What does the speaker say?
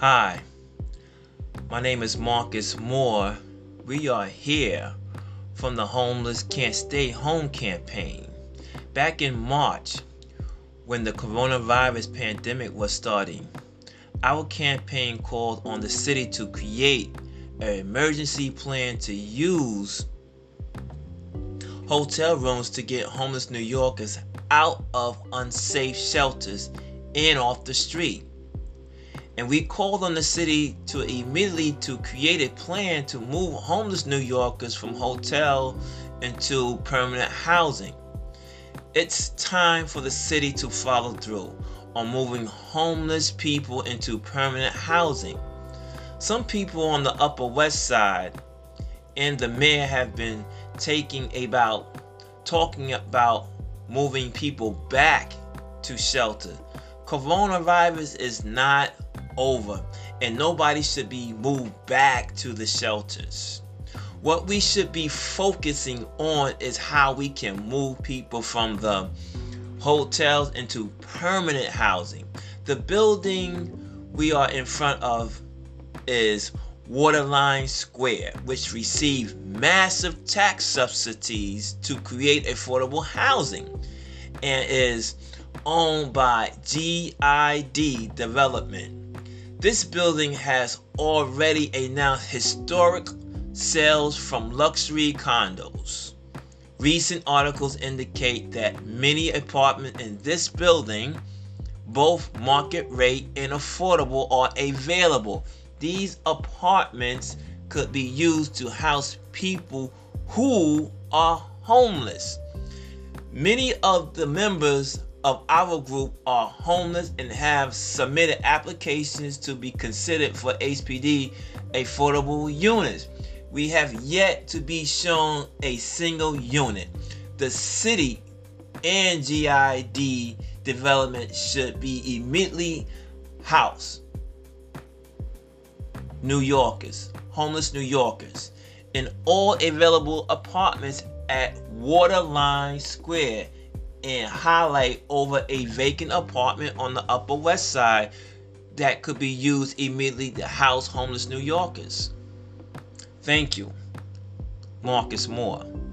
Hi, my name is Marcus Moore. We are here from the Homeless Can't Stay Home campaign. Back in March, when the coronavirus pandemic was starting, our campaign called on the city to create an emergency plan to use hotel rooms to get homeless New Yorkers out of unsafe shelters and off the street. And we called on the city to immediately to create a plan to move homeless New Yorkers from hotel into permanent housing. It's time for the city to follow through on moving homeless people into permanent housing. Some people on the Upper West Side and the mayor have been talking about moving people back to shelter. Coronavirus is not over, and nobody should be moved back to the shelters. What we should be focusing on is how we can move people from the hotels into permanent housing. The building we are in front of is Waterline Square, which received massive tax subsidies to create affordable housing and is owned by GID Development. This building has already announced historic sales from luxury condos. Recent articles indicate that many apartments in this building, both market rate and affordable, are available. These apartments could be used to house people who are homeless. Many of the members of our group are homeless and have submitted applications to be considered for HPD affordable units. We have yet to be shown a single unit. The city and GID Development should be immediately house New Yorkers, homeless New Yorkers, in all available apartments at Waterline Square and highlight over a vacant apartment on the Upper West Side that could be used immediately to house homeless New Yorkers. Thank you, Marcus Moore.